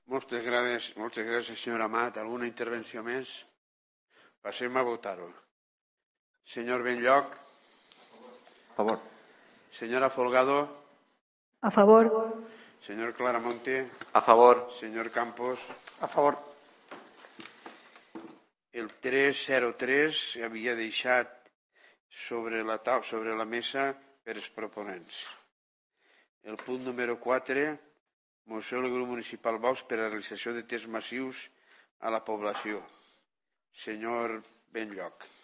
Moltes gràcies, senyora Amat. Alguna intervenció més? Passem a votar-ho. Senyor Benlloc. A favor. Senyora Folgado. A favor. Senyor Claramonte. A favor. Senyor Campos. A favor. El 303 havia deixat sobre la mesa per els proponents. El punt número 4, moció del grup municipal Baus per a la realització de tests massius a la població. Senyor Benlloc.